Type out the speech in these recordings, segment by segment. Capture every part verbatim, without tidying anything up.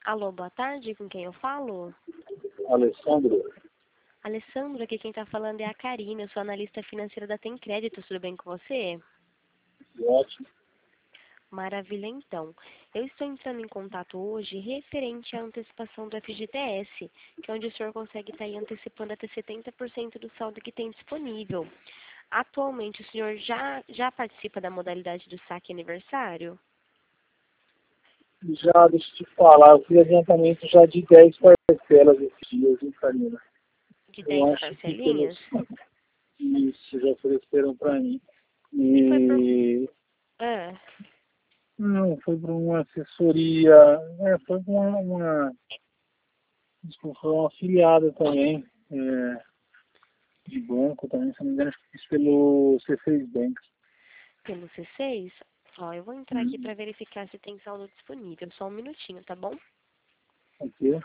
Alô, boa tarde, com quem eu falo? Alessandro, Alessandro, aqui quem está falando é a Karina, eu sou analista financeira da Tem Crédito, tudo bem com você? ótimo. Maravilha, então. Eu estou entrando em contato hoje referente à antecipação do F G T S, que é onde o senhor consegue estar aí antecipando até setenta por cento do saldo que tem disponível. Atualmente, o senhor já, já participa da modalidade do saque aniversário? Já, deixa eu te falar, eu fiz adiantamento já de dez parcelas esses dias, hein, Karina? De Eu dez acho que pelos... parcelinhas? Isso, já ofereceram para mim. E foi por... E... Ah, Não, foi para uma assessoria, é, foi para uma, uma... Desculpa, foi uma afiliada também, é, de banco também, se não me engano, acho que fiz pelo C seis Bank. pelo C seis? Ó, eu vou entrar aqui Hum, para verificar se tem saldo disponível. Só um minutinho, tá bom? ok.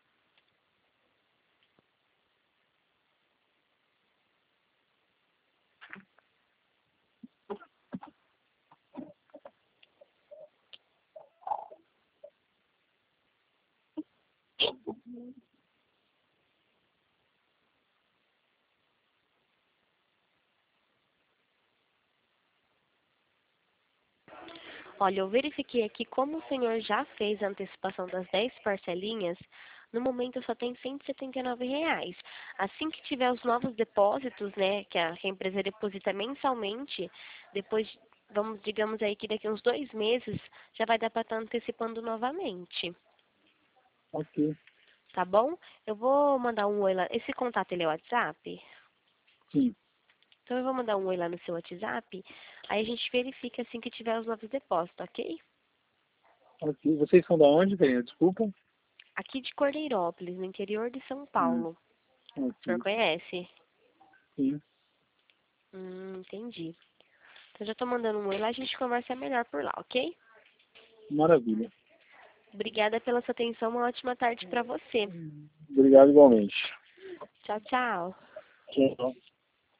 Olha, eu verifiquei aqui como o senhor já fez a antecipação das dez parcelinhas, no momento só tem cento e setenta e nove reais. Assim que tiver os novos depósitos, né, que a, que a empresa deposita mensalmente, depois, vamos, digamos aí que daqui uns dois meses, já vai dar para estar antecipando novamente, Ok, tá bom? Eu vou mandar um oi lá. Esse contato, ele é o WhatsApp? sim. Então eu vou mandar um oi lá no seu WhatsApp, aí a gente verifica assim que tiver os novos depósitos, ok? Ok, vocês são da onde, Karina? Desculpa. Aqui de Cordeirópolis, no interior de São Hum, Paulo. O senhor ok, conhece? sim. Hum, entendi. Então já tô mandando um oi lá, a gente conversa melhor por lá, ok? Maravilha. Obrigada pela sua atenção, uma ótima tarde para você. Obrigado igualmente. Tchau, tchau. Tchau.